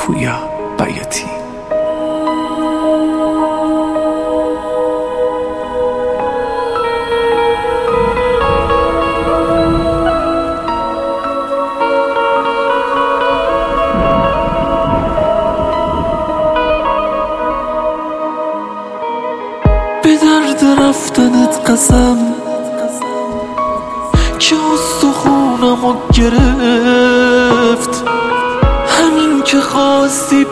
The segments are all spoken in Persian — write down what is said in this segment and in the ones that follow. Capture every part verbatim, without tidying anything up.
پویا بیاتی. به درد رفتنت قسم که استخونمو گرفت، همین که خواستی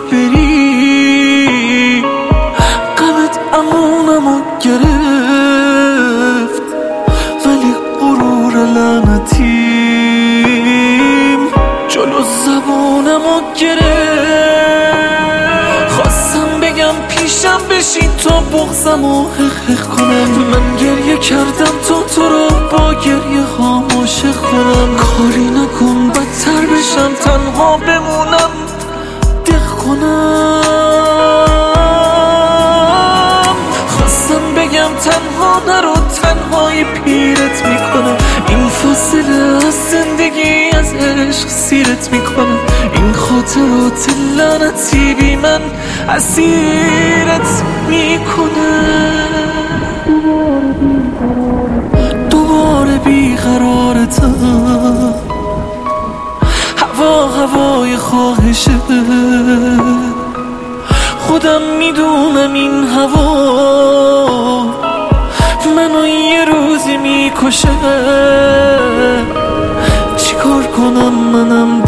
بری غمت امونمو گرفت، ولی غرور لعنتیم جلو زبونمو گرفت. خواستم بگم پیشم بشین تا بغضمو حق کنم، من گریه کردم تا تو رو با گریه ها عاشق کنم. کاری نکن بدتر بشم تنها بمونم دق کنم. خواستم بگم تنها نرو تنهایی پیرت میکنم، این فاصله از زندگی از عشق سیرت میکنم، این خاطرات لعنتی بی من اسیرت میکنه. دوباره بیقرارتم، هوا هوای خواهشه، خودم میدونم این هوا منو یه روزی میکشه. چیکار کنم منم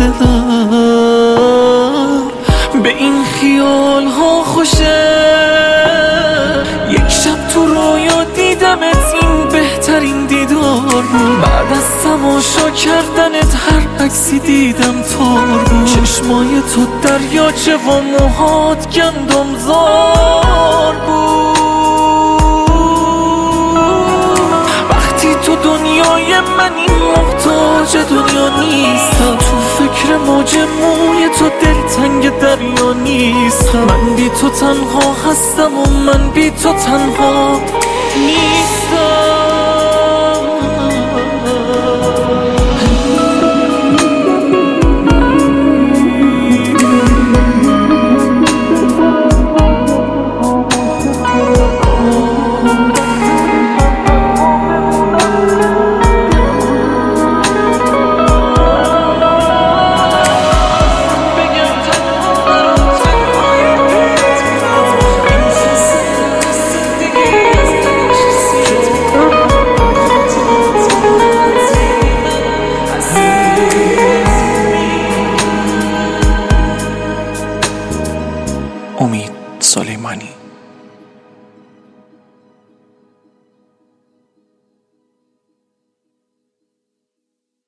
دلم به این خیال ها خوشه. یک شب تو رویا دیدمت، این بهترین دیدار بود، بعد از تماشا کردنت هر عکسی دیدم تار بود. چشمای تو دریاچه و موهات گندم زار بود. وقتی تو دنیای منی محتاج دنیا نیستم، تو فکر موج موی تو دلتنگ دریا نیستم. من بی تو تنها هستم و من بی تو تنها نیستم.